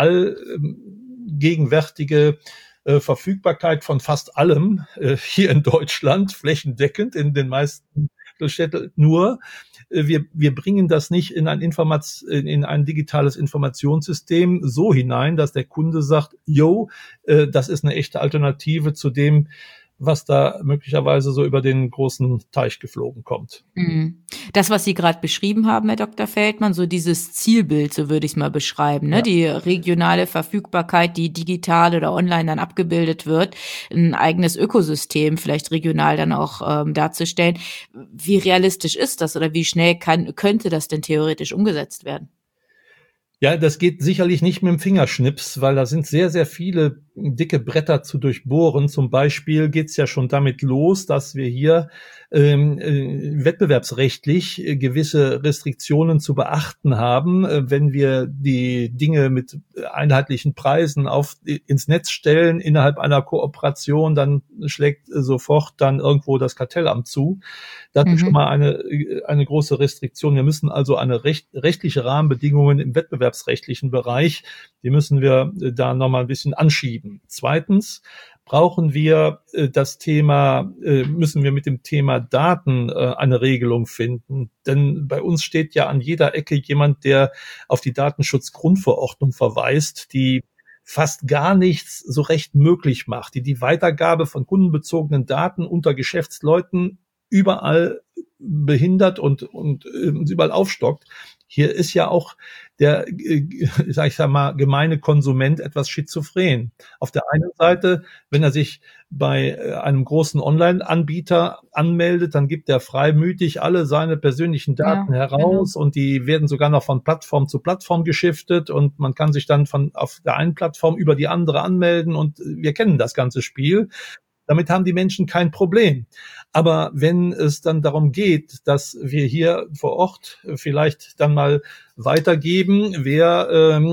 allgegenwärtige äh, Verfügbarkeit von fast allem äh, hier in Deutschland, flächendeckend in den meisten Städten. Nur wir, wir bringen das nicht in ein Informat- in ein digitales Informationssystem so hinein, dass der Kunde sagt, yo, äh, das ist eine echte Alternative zu dem, was da möglicherweise so über den großen Teich geflogen kommt. Das, was Sie gerade beschrieben haben, Herr Doktor Feldmann, so dieses Zielbild, so würde ich es mal beschreiben, ne? Ja. Die regionale Verfügbarkeit, die digital oder online dann abgebildet wird, ein eigenes Ökosystem vielleicht regional dann auch ähm, darzustellen. Wie realistisch ist das oder wie schnell kann könnte das denn theoretisch umgesetzt werden? Ja, das geht sicherlich nicht mit dem Fingerschnips, weil da sind sehr, sehr viele dicke Bretter zu durchbohren. Zum Beispiel geht's ja schon damit los, dass wir hier ähm, äh, wettbewerbsrechtlich äh, gewisse Restriktionen zu beachten haben, äh, wenn wir die Dinge mit einheitlichen Preisen auf ins Netz stellen innerhalb einer Kooperation, dann schlägt äh, sofort dann irgendwo das Kartellamt zu. Das mhm. ist schon mal eine eine große Restriktion. Wir müssen also eine recht, rechtliche Rahmenbedingungen im wettbewerbsrechtlichen Bereich, die müssen wir äh, da noch mal ein bisschen anschieben. Zweitens brauchen wir äh, das Thema, äh, müssen wir mit dem Thema Daten äh, eine Regelung finden. Denn bei uns steht ja an jeder Ecke jemand, der auf die Datenschutzgrundverordnung verweist, die fast gar nichts so recht möglich macht, die die Weitergabe von kundenbezogenen Daten unter Geschäftsleuten überall behindert und, und äh, überall aufstockt. Hier ist ja auch der, äh, sag ich mal, gemeine Konsument etwas schizophren. Auf der einen Seite, wenn er sich bei einem großen Online-Anbieter anmeldet, dann gibt er freimütig alle seine persönlichen Daten ja, heraus genau. Und die werden sogar noch von Plattform zu Plattform geschiftet und man kann sich dann von auf der einen Plattform über die andere anmelden und wir kennen das ganze Spiel. Damit haben die Menschen kein Problem. Aber wenn es dann darum geht, dass wir hier vor Ort vielleicht dann mal weitergeben, wer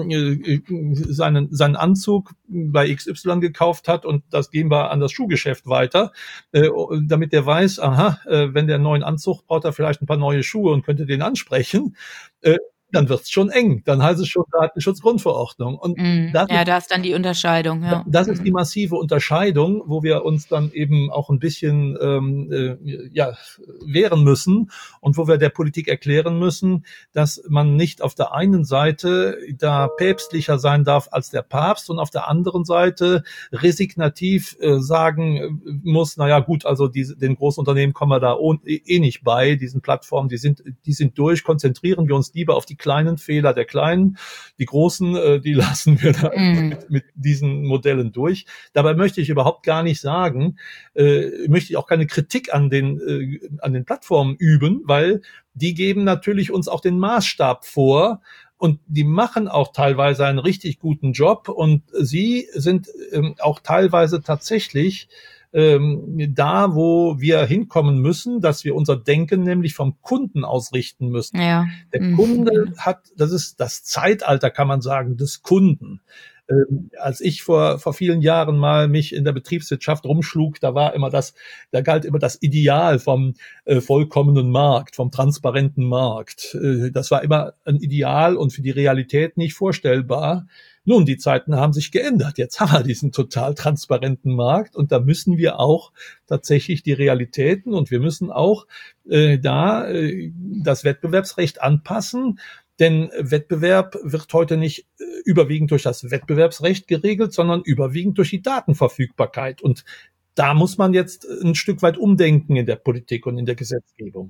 ähm, seinen, seinen Anzug bei X Y gekauft hat und das geben wir an das Schuhgeschäft weiter, äh, damit der weiß, aha, äh, wenn der einen neuen Anzug braucht, er vielleicht ein paar neue Schuhe und könnte den ansprechen, äh, dann wird's schon eng. Dann heißt es schon Datenschutzgrundverordnung. Und mm, das ja, ist, da ist dann die Unterscheidung. Ja. Das ist die massive Unterscheidung, wo wir uns dann eben auch ein bisschen ähm, äh, ja, wehren müssen und wo wir der Politik erklären müssen, dass man nicht auf der einen Seite da päpstlicher sein darf als der Papst und auf der anderen Seite resignativ äh, sagen muss, naja gut, also diese, den Großunternehmen kommen wir da eh nicht bei, diesen Plattformen, die sind, die sind durch, konzentrieren wir uns lieber auf die kleinen Fehler der Kleinen, die großen, äh, die lassen wir da mm. mit, mit diesen Modellen durch. Dabei möchte ich überhaupt gar nicht sagen, äh, möchte ich auch keine Kritik an den, äh, an den Plattformen üben, weil die geben natürlich uns auch den Maßstab vor und die machen auch teilweise einen richtig guten Job und sie sind ähm, auch teilweise tatsächlich Ähm, da, wo wir hinkommen müssen, dass wir unser Denken nämlich vom Kunden ausrichten müssen. Ja. Der Mhm. Kunde hat, das ist das Zeitalter, kann man sagen, des Kunden. Ähm, als ich vor vor vielen Jahren mal mich in der Betriebswirtschaft rumschlug, da war immer das, da galt immer das Ideal vom äh, vollkommenen Markt, vom transparenten Markt. Äh, das war immer ein Ideal und für die Realität nicht vorstellbar. Nun, die Zeiten haben sich geändert. Jetzt haben wir diesen total transparenten Markt und da müssen wir auch tatsächlich die Realitäten und wir müssen auch äh, da äh, das Wettbewerbsrecht anpassen. Denn Wettbewerb wird heute nicht äh, überwiegend durch das Wettbewerbsrecht geregelt, sondern überwiegend durch die Datenverfügbarkeit. Und da muss man jetzt ein Stück weit umdenken in der Politik und in der Gesetzgebung.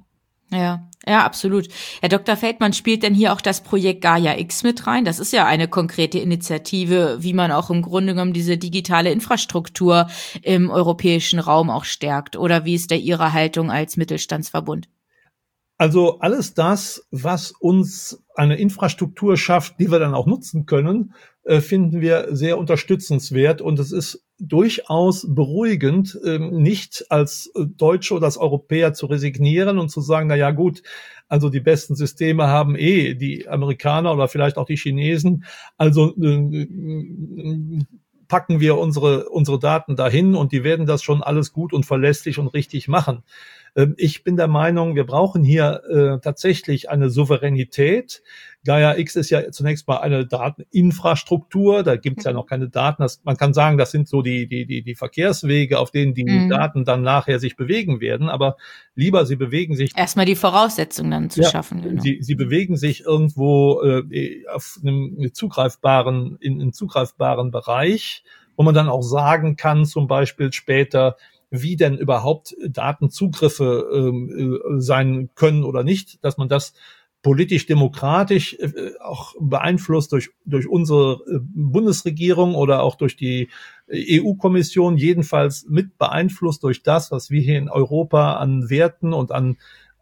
Ja, ja, absolut. Herr Doktor Feldmann, spielt denn hier auch das Projekt Gaia X mit rein? Das ist ja eine konkrete Initiative, wie man auch im Grunde genommen diese digitale Infrastruktur im europäischen Raum auch stärkt. Oder wie ist da Ihre Haltung als Mittelstandsverbund? Also alles das, was uns eine Infrastruktur schafft, die wir dann auch nutzen können, finden wir sehr unterstützenswert. Und es ist durchaus beruhigend, nicht als Deutsche oder als Europäer zu resignieren und zu sagen, na ja, gut, also die besten Systeme haben eh die Amerikaner oder vielleicht auch die Chinesen. Also packen wir unsere, unsere Daten dahin und die werden das schon alles gut und verlässlich und richtig machen. Ich bin der Meinung, wir brauchen hier äh, tatsächlich eine Souveränität. Gaia X ist ja zunächst mal eine Dateninfrastruktur. Da gibt es ja noch keine Daten. Das, man kann sagen, das sind so die die die die Verkehrswege, auf denen die mhm. Daten dann nachher sich bewegen werden. Aber lieber, sie bewegen sich erstmal die Voraussetzungen dann zu ja, schaffen. Genau. Sie, sie bewegen sich irgendwo äh, auf einem zugreifbaren in einem zugreifbaren Bereich, wo man dann auch sagen kann, zum Beispiel später, wie denn überhaupt Datenzugriffe äh, sein können oder nicht, dass man das politisch-demokratisch äh, auch beeinflusst durch durch unsere äh, Bundesregierung oder auch durch die E U-Kommission, jedenfalls mit beeinflusst durch das, was wir hier in Europa an Werten und an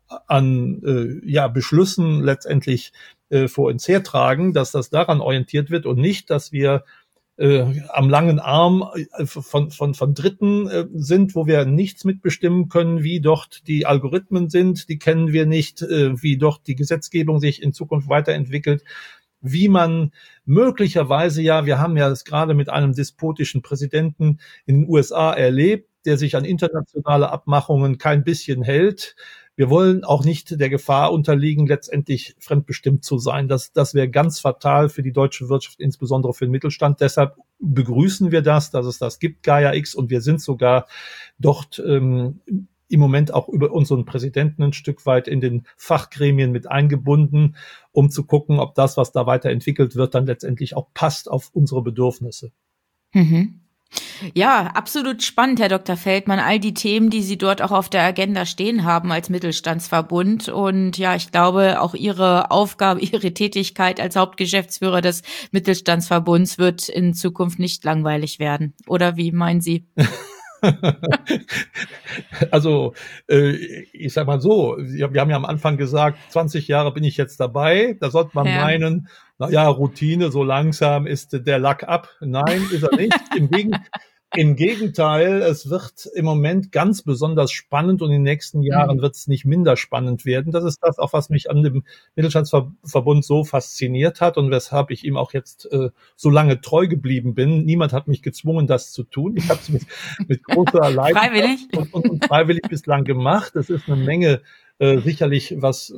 an äh, ja Beschlüssen letztendlich äh, vor uns hertragen, dass das daran orientiert wird und nicht, dass wir Äh, am langen Arm äh, von, von, von Dritten äh, sind, wo wir nichts mitbestimmen können, wie dort die Algorithmen sind, die kennen wir nicht, äh, wie dort die Gesetzgebung sich in Zukunft weiterentwickelt, wie man möglicherweise, ja, wir haben ja es gerade mit einem despotischen Präsidenten in den U S A erlebt, der sich an internationale Abmachungen kein bisschen hält. Wir wollen auch nicht der Gefahr unterliegen, letztendlich fremdbestimmt zu sein. Das, das wäre ganz fatal für die deutsche Wirtschaft, insbesondere für den Mittelstand. Deshalb begrüßen wir das, dass es das gibt, Gaia X, und wir sind sogar dort ähm, im Moment auch über unseren Präsidenten ein Stück weit in den Fachgremien mit eingebunden, um zu gucken, ob das, was da weiterentwickelt wird, dann letztendlich auch passt auf unsere Bedürfnisse. Mhm. Ja, absolut spannend, Herr Doktor Feldmann, all die Themen, die Sie dort auch auf der Agenda stehen haben als Mittelstandsverbund. Und ja, ich glaube, auch Ihre Aufgabe, Ihre Tätigkeit als Hauptgeschäftsführer des Mittelstandsverbunds wird in Zukunft nicht langweilig werden. Oder wie meinen Sie? Also, äh, ich sag mal so, wir haben ja am Anfang gesagt, zwanzig Jahre bin ich jetzt dabei. Da sollte man ja meinen, na ja, Routine, so langsam ist der Lack ab. Nein, ist er nicht. Im Gegenteil. Im Gegenteil, es wird im Moment ganz besonders spannend und in den nächsten Jahren wird es nicht minder spannend werden. Das ist das auch, was mich an dem Mittelstandsverbund so fasziniert hat und weshalb ich ihm auch jetzt äh, so lange treu geblieben bin. Niemand hat mich gezwungen, das zu tun. Ich habe es mit, mit großer Leidenschaft und, und, und freiwillig bislang gemacht. Es ist eine Menge äh, sicherlich, was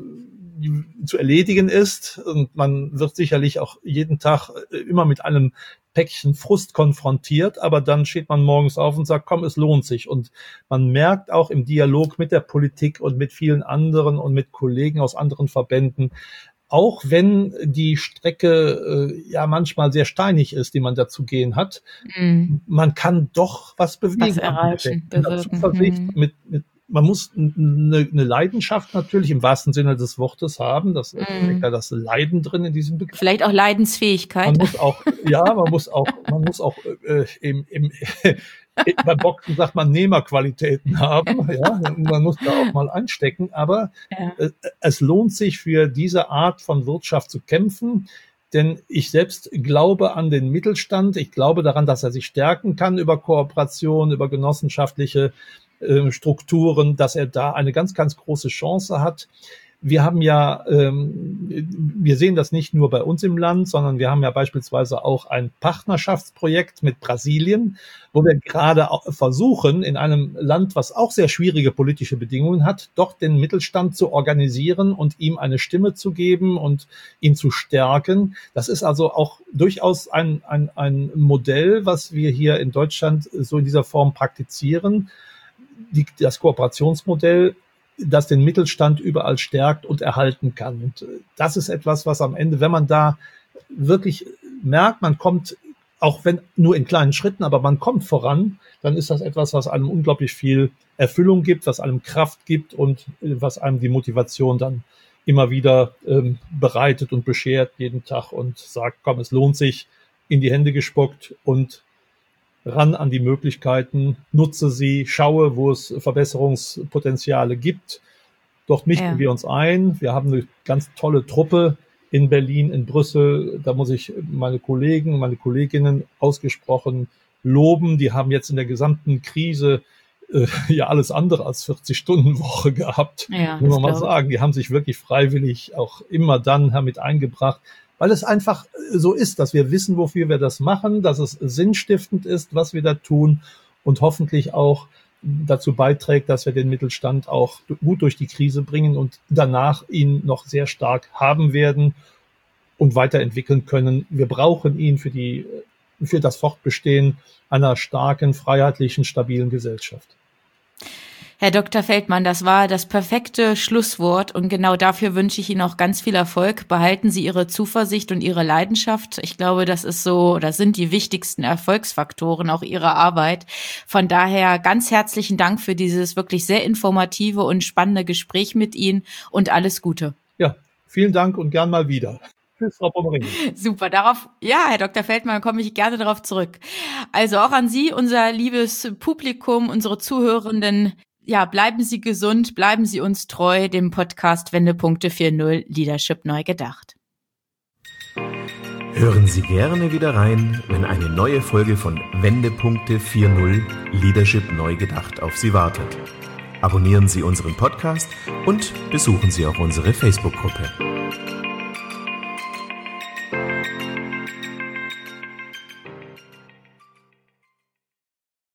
zu erledigen ist und man wird sicherlich auch jeden Tag immer mit einem Päckchen Frust konfrontiert, aber dann steht man morgens auf und sagt, komm, es lohnt sich. Und man merkt auch im Dialog mit der Politik und mit vielen anderen und mit Kollegen aus anderen Verbänden, auch wenn die Strecke äh, ja manchmal sehr steinig ist, die man da zu gehen hat, mhm. man kann doch was bewegen. Was erreichen, bewirken. Zuversicht, mhm. mit, mit Man muss eine, eine Leidenschaft natürlich im wahrsten Sinne des Wortes haben. Das ist mm. ja das Leiden drin in diesem Begriff. Vielleicht auch Leidensfähigkeit. Man muss auch, ja, man muss auch, man muss auch äh, im, im, beim Boxen sagt man Nehmerqualitäten haben. Ja, man muss da auch mal einstecken. Aber ja. äh, es lohnt sich für diese Art von Wirtschaft zu kämpfen. Denn ich selbst glaube an den Mittelstand. Ich glaube daran, dass er sich stärken kann über Kooperation, über genossenschaftliche Strukturen, dass er da eine ganz, ganz große Chance hat. Wir haben ja, ähm, wir sehen das nicht nur bei uns im Land, sondern wir haben ja beispielsweise auch ein Partnerschaftsprojekt mit Brasilien, wo wir gerade auch versuchen, in einem Land, was auch sehr schwierige politische Bedingungen hat, doch den Mittelstand zu organisieren und ihm eine Stimme zu geben und ihn zu stärken. Das ist also auch durchaus ein, ein, ein Modell, was wir hier in Deutschland so in dieser Form praktizieren. Die, das Kooperationsmodell, das den Mittelstand überall stärkt und erhalten kann. Und das ist etwas, was am Ende, wenn man da wirklich merkt, man kommt auch wenn nur in kleinen Schritten, aber man kommt voran, dann ist das etwas, was einem unglaublich viel Erfüllung gibt, was einem Kraft gibt und was einem die Motivation dann immer wieder ähm, bereitet und beschert jeden Tag und sagt, komm, es lohnt sich, in die Hände gespuckt und ran an die Möglichkeiten, nutze sie, schaue, wo es Verbesserungspotenziale gibt. Dort mischen ja. wir uns ein. Wir haben eine ganz tolle Truppe in Berlin, in Brüssel. Da muss ich meine Kollegen, meine Kolleginnen ausgesprochen loben. Die haben jetzt in der gesamten Krise äh, ja alles andere als vierzig-Stunden-Woche gehabt. Ja, muss man mal sagen. Die haben sich wirklich freiwillig auch immer dann damit eingebracht, weil es einfach so ist, dass wir wissen, wofür wir das machen, dass es sinnstiftend ist, was wir da tun und hoffentlich auch dazu beiträgt, dass wir den Mittelstand auch gut durch die Krise bringen und danach ihn noch sehr stark haben werden und weiterentwickeln können. Wir brauchen ihn für die, für das Fortbestehen einer starken, freiheitlichen, stabilen Gesellschaft. Herr Doktor Feldmann, das war das perfekte Schlusswort und genau dafür wünsche ich Ihnen auch ganz viel Erfolg. Behalten Sie Ihre Zuversicht und Ihre Leidenschaft. Ich glaube, das ist so, das sind die wichtigsten Erfolgsfaktoren auch Ihrer Arbeit. Von daher ganz herzlichen Dank für dieses wirklich sehr informative und spannende Gespräch mit Ihnen und alles Gute. Ja, vielen Dank und gern mal wieder. Tschüss, Frau Pommerini. Super, darauf, ja, Herr Doktor Feldmann, komme ich gerne darauf zurück. Also auch an Sie, unser liebes Publikum, unsere Zuhörenden. Ja, bleiben Sie gesund, bleiben Sie uns treu, dem Podcast Wendepunkte vier null Leadership neu gedacht. Hören Sie gerne wieder rein, wenn eine neue Folge von Wendepunkte vier null Leadership neu gedacht auf Sie wartet. Abonnieren Sie unseren Podcast und besuchen Sie auch unsere Facebook-Gruppe.